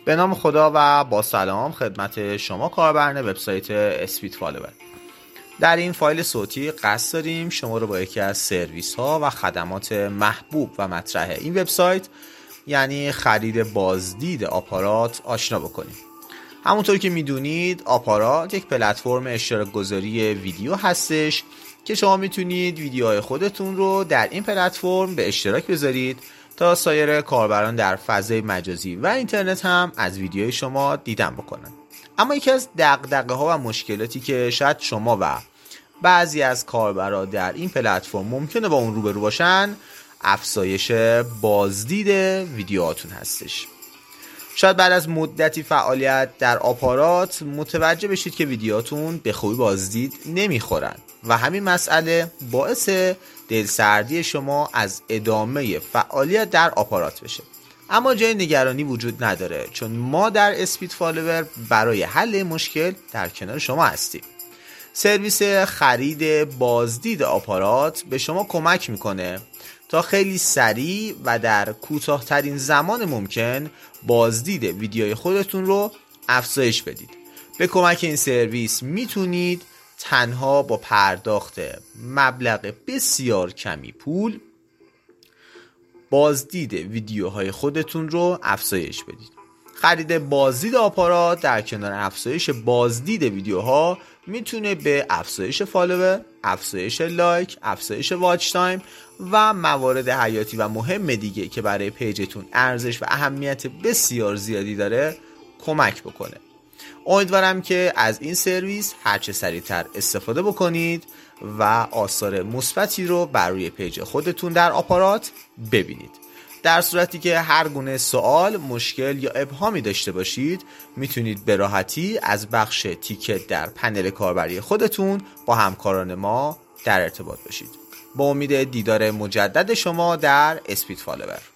به نام خدا و با سلام خدمت شما کاربران وبسایت اسپید فالوور. در این فایل صوتی قصد داریم شما رو با یکی از سرویس ها و خدمات محبوب و مطرح این وبسایت، یعنی خرید بازدید آپارات، آشنا بکنیم. همونطور که میدونید آپارات یک پلتفرم اشتراک گذاری ویدیو هستش که شما میتونید ویدیوهای خودتون رو در این پلتفرم به اشتراک بذارید تا سایر کاربران در فضای مجازی و اینترنت هم از ویدیوهای شما دیدن بکنن. اما یکی از دغدغه ها و مشکلاتی که شاید شما و بعضی از کاربران در این پلتفرم ممکنه با اون روبرو باشن، افزایش بازدید ویدیوهاتون هستش. شاید بعد از مدتی فعالیت در آپارات متوجه بشید که ویدیوهاتون به خوبی بازدید نمیخورن و همین مسئله باعث دلسردی شما از ادامه فعالیت در آپارات بشه. اما جای نگرانی وجود نداره، چون ما در اسپید فالوور برای حل مشکل در کنار شما هستیم. سرویس خرید بازدید آپارات به شما کمک میکنه تا خیلی سریع و در کوتاه‌ترین زمان ممکن بازدید ویدیوی خودتون رو افزایش بدید. به کمک این سرویس میتونید تنها با پرداخت مبلغ بسیار کمی پول بازدید ویدیوهای خودتون رو افزایش بدید. خرید بازدید آپارات در کنار افزایش بازدید ویدیوها میتونه به افزایش فالوور، افزایش لایک، افزایش واچ تایم و موارد حیاتی و مهم دیگه که برای پیجتون ارزش و اهمیت بسیار زیادی داره کمک بکنه. امیدوارم که از این سرویس هرچه سریعتر استفاده بکنید و آثار مثبتی رو بر روی پیج خودتون در آپارات ببینید. در صورتی که هر گونه سوال، مشکل یا ابهامی داشته باشید، میتونید به راحتی از بخش تیکت در پنل کاربری خودتون با همکاران ما در ارتباط باشید. با امید دیدار مجدد شما در اسپید فالوور.